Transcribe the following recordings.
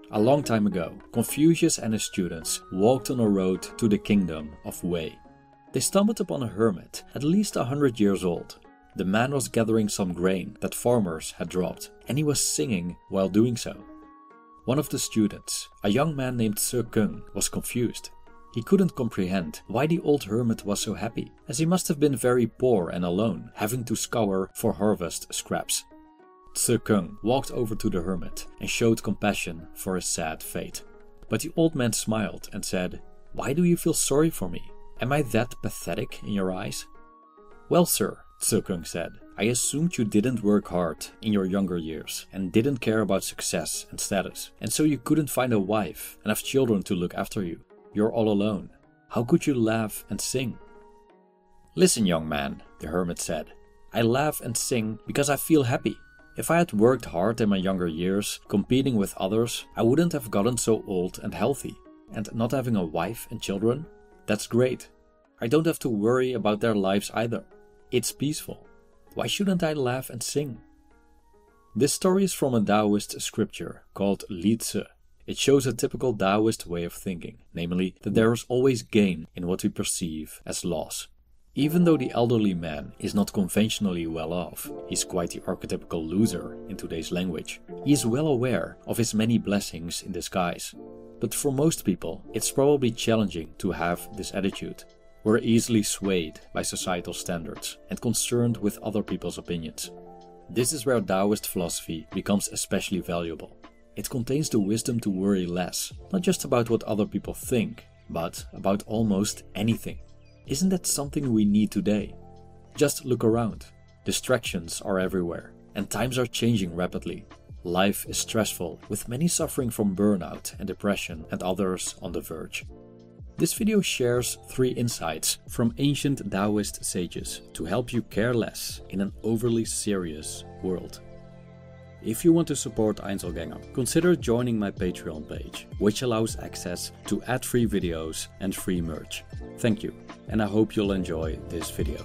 A long time ago, Confucius and his students walked on a road to the kingdom of Wei. They stumbled upon a hermit, at least 100 years old. The man was gathering some grain that farmers had dropped, and he was singing while doing so. One of the students, a young man named Ce Kung, was confused. He couldn't comprehend why the old hermit was so happy, as he must have been very poor and alone, having to scour for harvest scraps. Ce Kung walked over to the hermit and showed compassion for his sad fate. But the old man smiled and said, "Why do you feel sorry for me? Am I that pathetic in your eyes?" "Well, sir," Ce Kung said, "I assumed you didn't work hard in your younger years and didn't care about success and status, and so you couldn't find a wife and have children to look after you. You're all alone. How could you laugh and sing?" "Listen, young man," the hermit said, "I laugh and sing because I feel happy. If I had worked hard in my younger years, competing with others, I wouldn't have gotten so old and healthy. And not having a wife and children? That's great. I don't have to worry about their lives either. It's peaceful. Why shouldn't I laugh and sing?" This story is from a Taoist scripture called Li Tzu. It shows a typical Taoist way of thinking, namely that there is always gain in what we perceive as loss. Even though the elderly man is not conventionally well off, he's quite the archetypical loser in today's language. He is well aware of his many blessings in disguise. But for most people, it's probably challenging to have this attitude. We're easily swayed by societal standards and concerned with other people's opinions. This is where Taoist philosophy becomes especially valuable. It contains the wisdom to worry less, not just about what other people think, but about almost anything. Isn't that something we need today? Just look around. Distractions are everywhere, and times are changing rapidly. Life is stressful, with many suffering from burnout and depression and others on the verge. This video shares 3 insights from ancient Taoist sages to help you care less in an overly serious world. If you want to support Einzelgänger, consider joining my Patreon page, which allows access to ad-free videos and free merch. Thank you, and I hope you'll enjoy this video.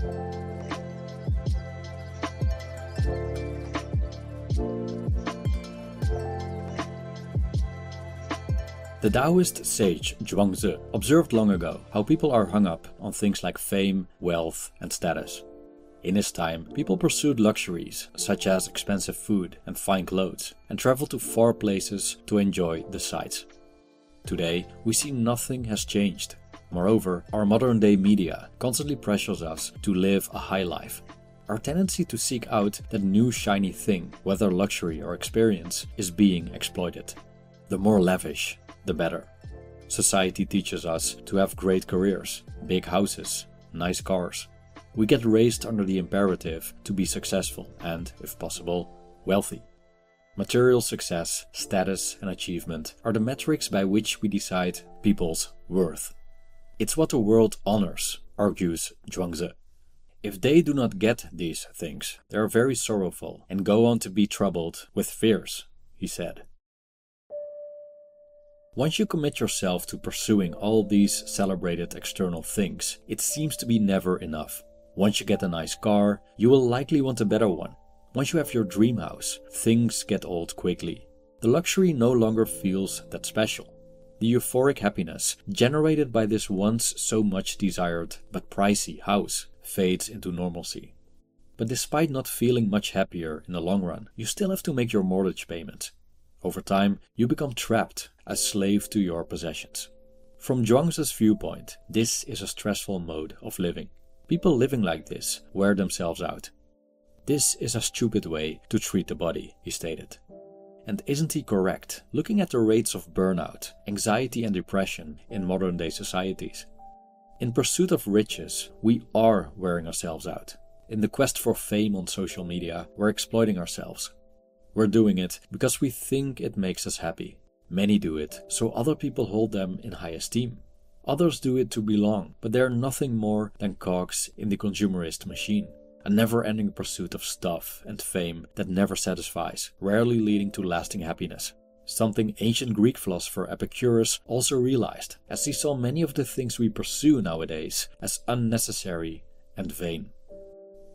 The Taoist sage Zhuangzi observed long ago how people are hung up on things like fame, wealth, and status. In his time, people pursued luxuries such as expensive food and fine clothes, and traveled to far places to enjoy the sights. Today, we see nothing has changed. Moreover, our modern-day media constantly pressures us to live a high life. Our tendency to seek out that new shiny thing, whether luxury or experience, is being exploited. The more lavish, the better. Society teaches us to have great careers, big houses, nice cars. We get raised under the imperative to be successful and, if possible, wealthy. Material success, status, and achievement are the metrics by which we decide people's worth. It's what the world honors, argues Zhuangzi. If they do not get these things, they are very sorrowful and go on to be troubled with fears, he said. Once you commit yourself to pursuing all these celebrated external things, it seems to be never enough. Once you get a nice car, you will likely want a better one. Once you have your dream house, things get old quickly. The luxury no longer feels that special. The euphoric happiness generated by this once so much desired but pricey house fades into normalcy. But despite not feeling much happier in the long run, you still have to make your mortgage payment. Over time, you become trapped, a slave to your possessions. From Zhuangzi's viewpoint, this is a stressful mode of living. People living like this wear themselves out. This is a stupid way to treat the body, he stated. And isn't he correct, looking at the rates of burnout, anxiety and depression in modern-day societies? In pursuit of riches, we are wearing ourselves out. In the quest for fame on social media, we're exploiting ourselves. We're doing it because we think it makes us happy. Many do it so other people hold them in high esteem. Others do it to belong, but they are nothing more than cogs in the consumerist machine. A never-ending pursuit of stuff and fame that never satisfies, rarely leading to lasting happiness. Something ancient Greek philosopher Epicurus also realized, as he saw many of the things we pursue nowadays as unnecessary and vain.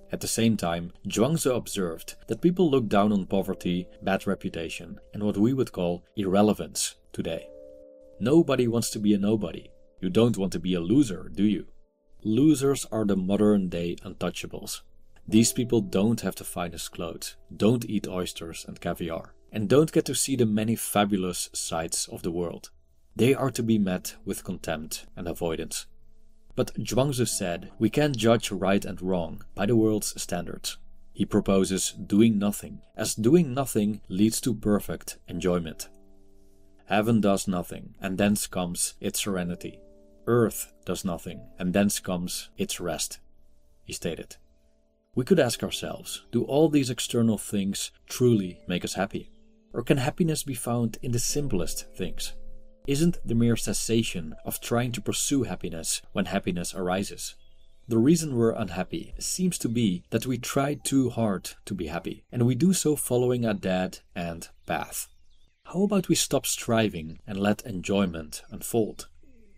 At the same time, Zhuangzi observed that people look down on poverty, bad reputation, and what we would call irrelevance today. Nobody wants to be a nobody. You don't want to be a loser, do you? Losers are the modern-day untouchables. These people don't have the finest clothes, don't eat oysters and caviar, and don't get to see the many fabulous sights of the world. They are to be met with contempt and avoidance. But Zhuangzi said we can't judge right and wrong by the world's standards. He proposes doing nothing, as doing nothing leads to perfect enjoyment. Heaven does nothing, and thence comes its serenity. Earth does nothing, and thence comes its rest, he stated. We could ask ourselves, do all these external things truly make us happy? Or can happiness be found in the simplest things? Isn't the mere cessation of trying to pursue happiness when happiness arises? The reason we're unhappy seems to be that we try too hard to be happy, and we do so following a dead-end path. How about we stop striving and let enjoyment unfold?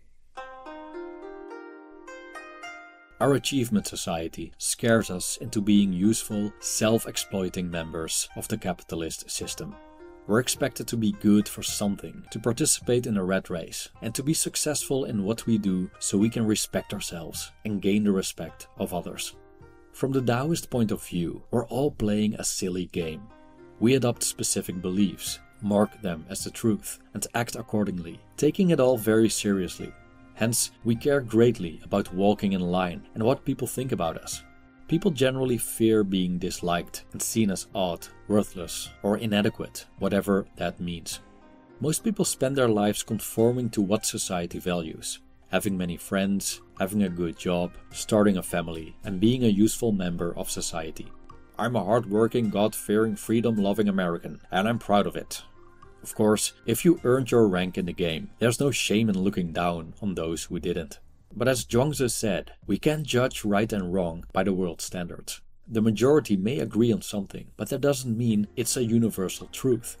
Our achievement society scares us into being useful, self-exploiting members of the capitalist system. We're expected to be good for something, to participate in a rat race, and to be successful in what we do so we can respect ourselves and gain the respect of others. From the Taoist point of view, we're all playing a silly game. We adopt specific beliefs, mark them as the truth, and act accordingly, taking it all very seriously. Hence, we care greatly about walking in line and what people think about us. People generally fear being disliked and seen as odd, worthless, or inadequate, whatever that means. Most people spend their lives conforming to what society values. Having many friends, having a good job, starting a family, and being a useful member of society. I'm a hard-working, God-fearing, freedom-loving American, and I'm proud of it. Of course, if you earned your rank in the game, there's no shame in looking down on those who didn't. But as Zhuangzi said, we can't judge right and wrong by the world's standards. The majority may agree on something, but that doesn't mean it's a universal truth.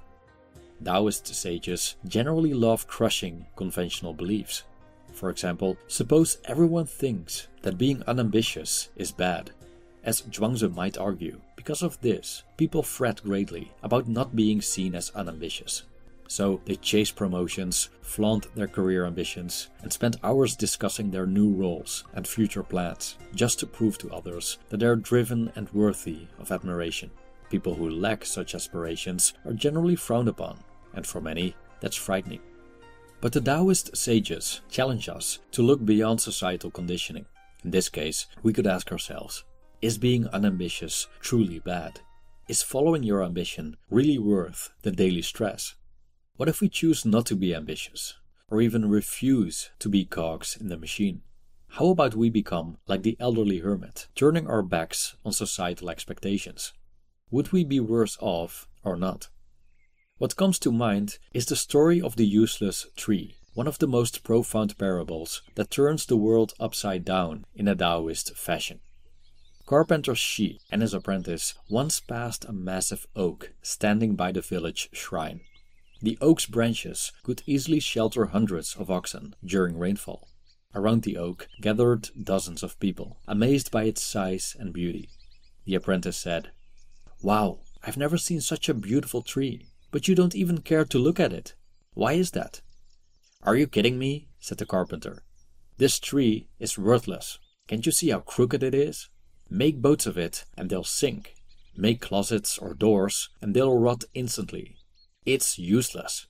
Taoist sages generally love crushing conventional beliefs. For example, suppose everyone thinks that being unambitious is bad. As Zhuangzi might argue, because of this, people fret greatly about not being seen as unambitious. So they chase promotions, flaunt their career ambitions, and spend hours discussing their new roles and future plans, just to prove to others that they are driven and worthy of admiration. People who lack such aspirations are generally frowned upon, and for many, that's frightening. But the Taoist sages challenge us to look beyond societal conditioning. In this case, we could ask ourselves, is being unambitious truly bad? Is following your ambition really worth the daily stress? What if we choose not to be ambitious, or even refuse to be cogs in the machine? How about we become like the elderly hermit, turning our backs on societal expectations? Would we be worse off or not? What comes to mind is the story of the useless tree, one of the most profound parables that turns the world upside down in a Taoist fashion. Carpenter Shi and his apprentice once passed a massive oak standing by the village shrine. The oak's branches could easily shelter hundreds of oxen during rainfall. Around the oak gathered dozens of people, amazed by its size and beauty. The apprentice said, "Wow, I've never seen such a beautiful tree, but you don't even care to look at it. Why is that?" "Are you kidding me?" said the carpenter. "This tree is worthless. Can't you see how crooked it is? Make boats of it and they'll sink. Make closets or doors and they'll rot instantly. It's useless."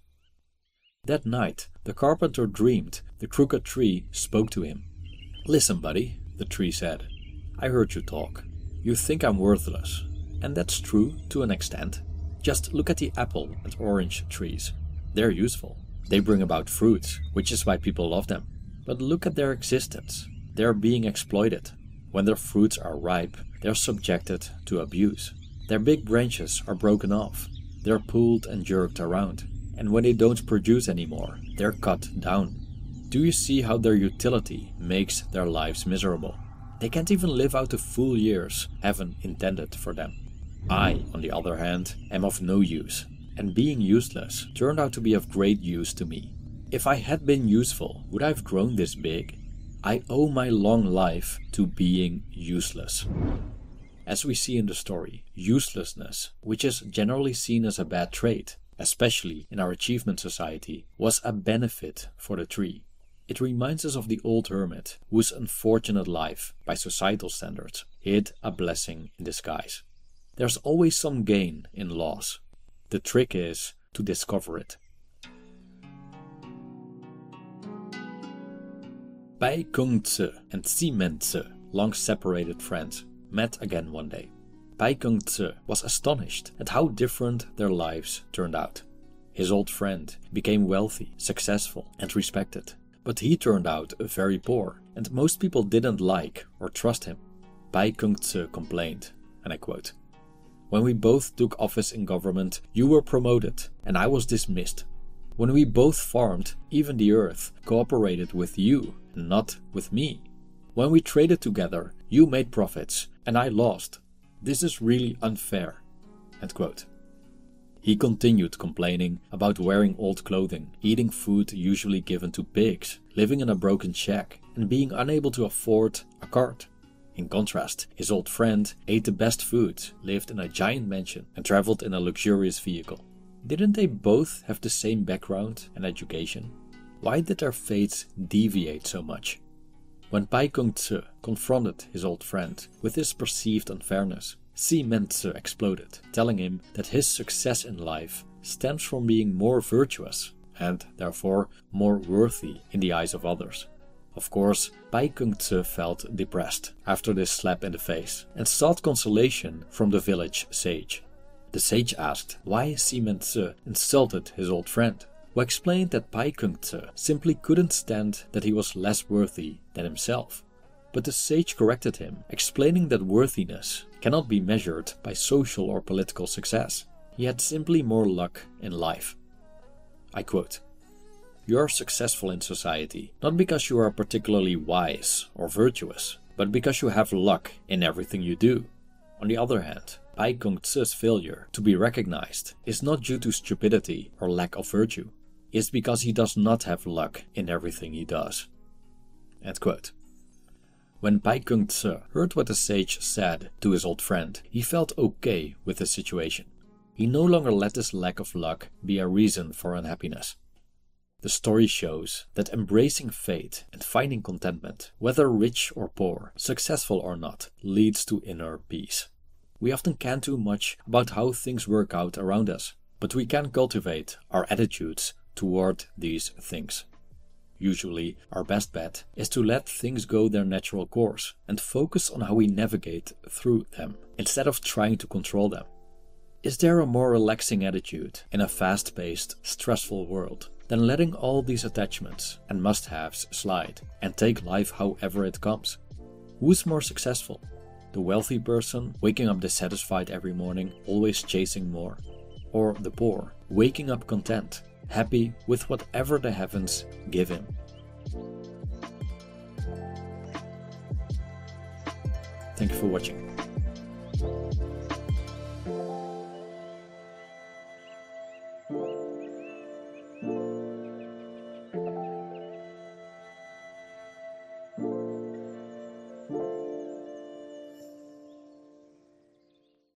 That night, the carpenter dreamed the crooked tree spoke to him. "Listen, buddy," the tree said. "I heard you talk. You think I'm worthless. And that's true to an extent. Just look at the apple and orange trees. They're useful. They bring about fruits, which is why people love them. But look at their existence. They're being exploited. When their fruits are ripe, they're subjected to abuse. Their big branches are broken off. They're pulled and jerked around. And when they don't produce anymore, they're cut down. Do you see how their utility makes their lives miserable? They can't even live out the full years heaven intended for them. I, on the other hand, am of no use, and being useless turned out to be of great use to me. If I had been useful, would I have grown this big? I owe my long life to being useless." As we see in the story, uselessness, which is generally seen as a bad trait, especially in our achievement society, was a benefit for the tree. It reminds us of the old hermit, whose unfortunate life, by societal standards, hid a blessing in disguise. There's always some gain in loss. The trick is to discover it. Bai Kung-tze and Si Men-tze, long separated friends, met again one day. Bai Kung-tze was astonished at how different their lives turned out. His old friend became wealthy, successful, and respected, but he turned out very poor, and most people didn't like or trust him. Bai Kung-tze complained, and I quote, "When we both took office in government, you were promoted, and I was dismissed. When we both farmed, even the earth cooperated with you and not with me. When we traded together, you made profits and I lost. This is really unfair." End quote. He continued complaining about wearing old clothing, eating food usually given to pigs, living in a broken shack, and being unable to afford a cart. In contrast, his old friend ate the best food, lived in a giant mansion, and traveled in a luxurious vehicle. Didn't they both have the same background and education? Why did their fates deviate so much? When Bai Kung-tze confronted his old friend with his perceived unfairness, Si Men-tze exploded, telling him that his success in life stems from being more virtuous and, therefore, more worthy in the eyes of others. Of course, Bai Kung-tze felt depressed after this slap in the face and sought consolation from the village sage. The sage asked why Si Men-tze insulted his old friend, who explained that Bai Kung-tze simply couldn't stand that he was less worthy than himself. But the sage corrected him, explaining that worthiness cannot be measured by social or political success. He had simply more luck in life. I quote, "You are successful in society, not because you are particularly wise or virtuous, but because you have luck in everything you do. On the other hand, Bai Kung-tze's failure to be recognized is not due to stupidity or lack of virtue. It's because he does not have luck in everything he does." End quote. When Bai Kung-tze heard what the sage said to his old friend, he felt okay with the situation. He no longer let this lack of luck be a reason for unhappiness. The story shows that embracing fate and finding contentment, whether rich or poor, successful or not, leads to inner peace. We often can't do much about how things work out around us, but we can cultivate our attitudes toward these things. Usually, our best bet is to let things go their natural course and focus on how we navigate through them, instead of trying to control them. Is there a more relaxing attitude in a fast-paced, stressful world than letting all these attachments and must-haves slide and take life however it comes? Who's more successful? The wealthy person waking up dissatisfied every morning, always chasing more? Or the poor, waking up content, happy with whatever the heavens give him? Thank you for watching.